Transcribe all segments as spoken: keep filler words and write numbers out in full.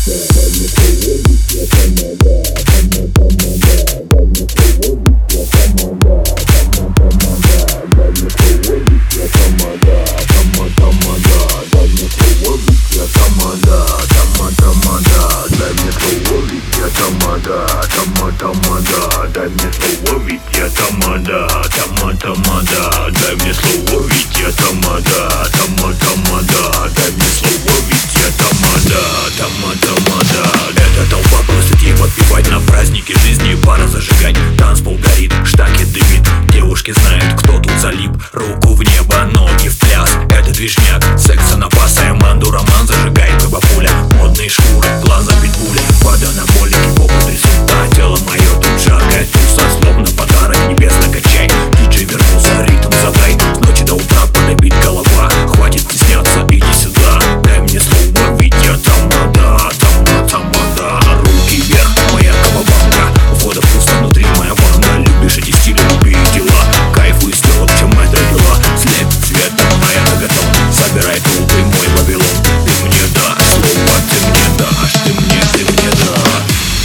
Дай мне слово, ведь я тамада, тама, тамада. Дай мне слово, ведь я тамада, тама, тамада. Дай мне слово, ведь я тамада, тама, тамада. Эта толпа просит ей подпевать на празднике жизни, пара зажигать. Танцпол горит, штаки дымит, девушки знают, кто тут залип. Руку в небо, ноги в пляс, это движняк. Секса напасаем, манду, роман зажигает бабуля. Модные шкуры, глаза питбуля, под анаболики, попу трясут, а тело мое тут жаркое. Туса, словно подарок небес, накачай. Диджей вернулся, ритм задай, с ночи до утра подобить голова. Хватит стесняться, иди сюда. Дай мне слово, ведь я тамада, тама, тамада. Руки вверх, моя кавабанга, входа пусто, внутри моя банда. Любишь эти стили, люби и дела, кайфуй с тем, чем это дела. Слепит цветом моя наготов, собирай толпы мой Вавилон. Ты мне дашь слово, ты мне дашь, ты мне, ты мне дашь.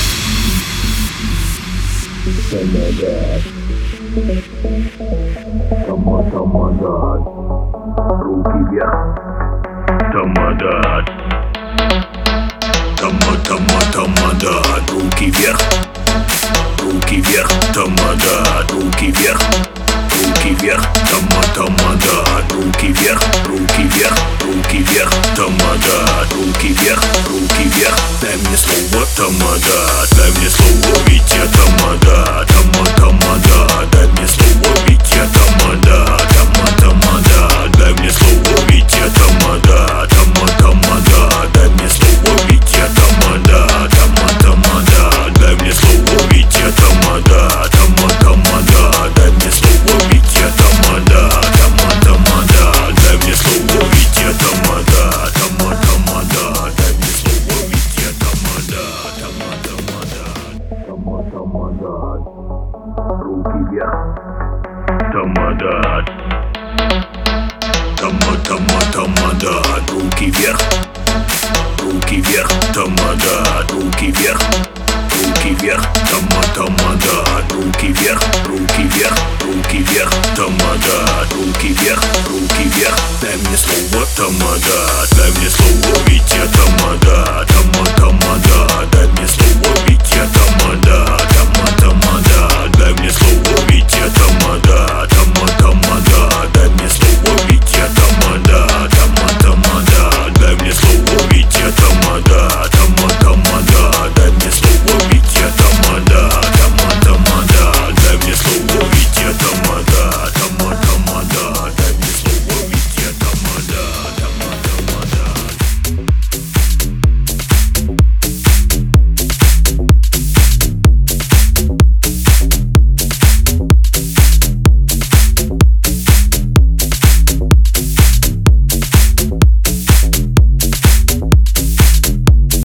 Тамада, тамада, руки вверх. Тамада, тама, тама, тамада, руки вверх. Руки вверх, тамада, руки вверх. Руки вверх, тама, тамада, руки вверх. Руки вверх, руки вверх, тамада, руки вверх. Руки вверх, дай мне слово, тамада. Дай мне слово, ведь я тамада, тама, тамада. Дай мне слово, ведь я тамада, тама, тамада. Дай мне слово, ведь я тамада, тама, тамада. Дай мне слово, ведь я тамада, тама, тамада. Дай мне слово, ведь я тамада, тама, тамада. Дай мне слово, ведь я тамада, тама, тамада. Дай мне слово, ведь я тамада, тама, тамада. Дай мне слово, ведь я тамада, тама, тамада. Тама, тамада, руки вверх. Тамада, тама, тама, тамада, руки вверх. Руки вверх, тамада, руки вверх. Руки вверх, тама, тамада, руки вверх. Руки вверх, руки вверх, тамада, руки вверх. Руки вверх, дай мне слово, тамада. Дай мне слово,